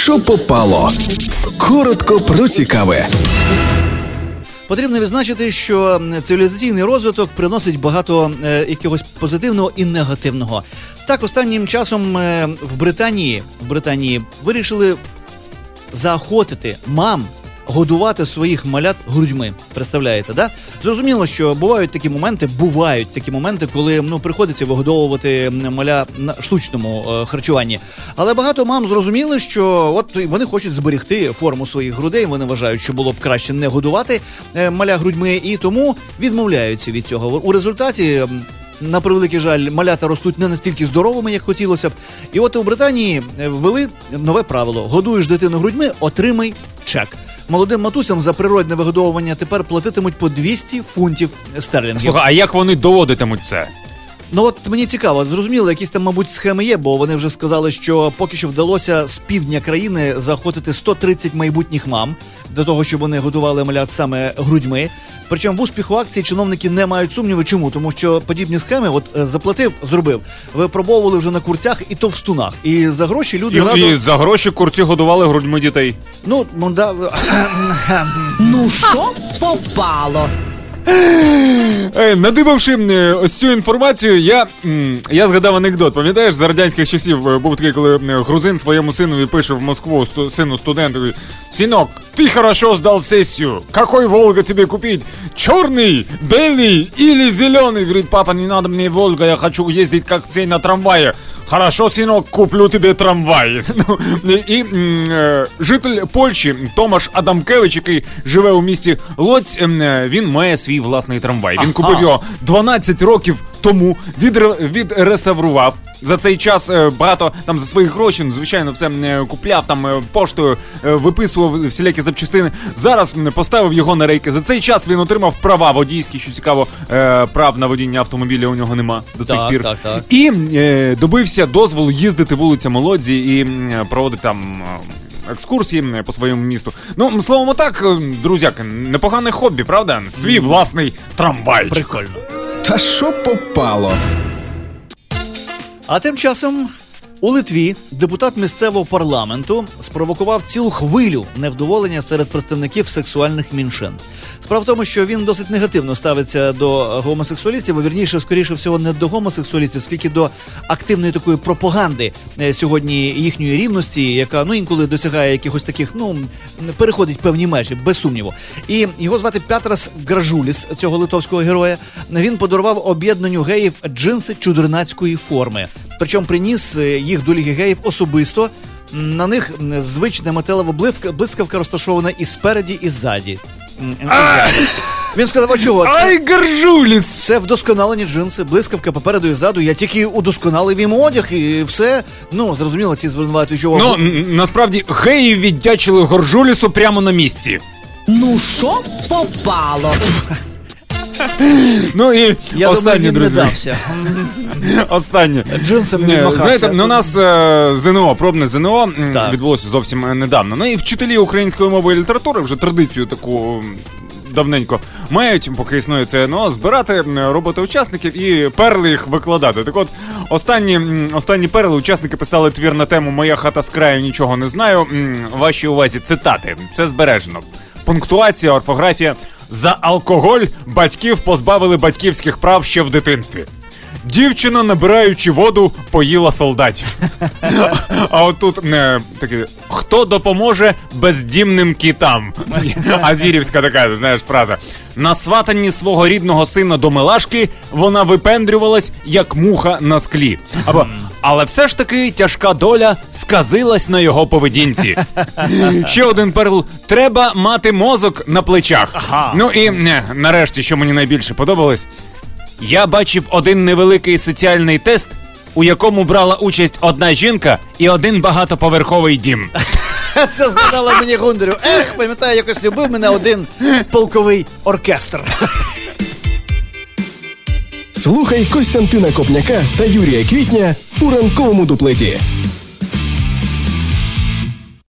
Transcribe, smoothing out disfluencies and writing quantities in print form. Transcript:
що попало. Коротко про цікаве. Потрібно відзначити, що цивілізаційний розвиток приносить багато якогось позитивного і негативного. Так, останнім часом в Британії вирішили заохотити мам годувати своїх малят грудьми. Представляєте, да? Зрозуміло, що бувають такі моменти, коли приходиться вигодовувати маля на штучному харчуванні. Але багато мам зрозуміли, що от вони хочуть зберегти форму своїх грудей, вони вважають, що було б краще не годувати маля грудьми, і тому відмовляються від цього. У результаті, на превеликий жаль, малята ростуть не настільки здоровими, як хотілося б. І от у Британії ввели нове правило: годуєш дитину грудьми – отримай чек. Молодим матусям за природне вигодовування тепер платитимуть по 200 фунтів стерлінгів. Слухай, а як вони доводитимуть це? Ну от мені цікаво, зрозуміло, якісь там, мабуть, схеми є, бо вони вже сказали, що поки що вдалося з півдня країни заохотити 130 майбутніх мам до того, щоб вони годували малят саме грудьми. Причому в успіху акції чиновники не мають сумніву. Чому? Тому що подібні схеми, от заплатив, зробив, випробовували вже на курцях і товстунах. І за гроші люди І за гроші курці годували грудьми дітей. Ну що попало? Надививши ось цю інформацію, я згадав анекдот. Пам'ятаєш, за радянських часів був такий, коли грузин своєму синові пише в Москву, сину студенту: «Синок, ти хорошо здав сесію. Какой Волга тебе купить? Черный, белый или зеленый?» Говорит: «Папа, не надо мне Волга, я хочу ездить как цей на трамвае». «Хорошо, синок, куплю тебе трамвай». І житель Польщі Томаш Адамкевич, який живе у місті Лоць, він має свій власний трамвай. Він купив його 12 років тому, відреставрував. За цей час багато там за свої гроші, звичайно, все купляв, там поштою виписував всілякі запчастини. Зараз поставив його на рейки. За цей час він отримав права водійські, що цікаво, прав на водіння автомобіля у нього нема до цих пір. Так. І добився дозволу їздити вулицями Лодзі і проводити там екскурсії по своєму місту. Ну, словом, так, друзяки, непогане хобі, правда? Свій власний трамвайчик. Прикольно. Та що попало? А тим часом у Литві депутат місцевого парламенту спровокував цілу хвилю невдоволення серед представників сексуальних меншин. Справа в тому, що він досить негативно ставиться до гомосексуалістів, а вірніше, скоріше всього, не до гомосексуалістів, скільки до активної такої пропаганди сьогодні їхньої рівності, яка, інколи досягає якихось таких, переходить певні межі, без сумніву. І його звати Петрас Гражуліс, цього литовського героя. Він подарував об'єднанню геїв джинси чудернацької форми. Причому приніс їх до Ліги геїв особисто. На них звична металева блискавка розташована і спереді, і ззаді. Він сказав: а чого? Ай, Гражуліс! Це вдосконалені джинси, блискавка попереду і ззаду. Я тільки удосконалив їм одяг і все. Зрозуміло, ці звинувачують увагу. Насправді, геї віддячили Гражулісу прямо на місці. Що попало? І я останнє, думаю, він друзі. не дався. Останнє. Джинсом не відмахався. Знаєте, у нас ЗНО, пробне ЗНО відбулося зовсім недавно. І вчителі української мови і літератури вже традицію таку давненько мають, поки існує це ЗНО, збирати роботи учасників і перли їх викладати. Так от, останні перли учасники писали твір на тему «Моя хата з краю, нічого не знаю». Вашій увазі цитати. Все збережено. Пунктуація, орфографія. За алкоголь батьків позбавили батьківських прав ще в дитинстві. Дівчина, набираючи воду, поїла солдатів. А отут таке: хто допоможе бездімним кітам? Азірівська така, знаєш, фраза. На сватанні свого рідного сина до Милашки вона випендрювалась, як муха на склі. Або: але все ж таки тяжка доля сказилась на його поведінці. Ще один перл: треба мати мозок на плечах. І нарешті, що мені найбільше подобалось: я бачив один невеликий соціальний тест, у якому брала участь одна жінка і один багатоповерховий дім. Це згадало мені Гундарю. Пам'ятаю, якось любив мене один полковий оркестр. Слухай Костянтина Копняка та Юрія Квітня у ранковому дуплеті.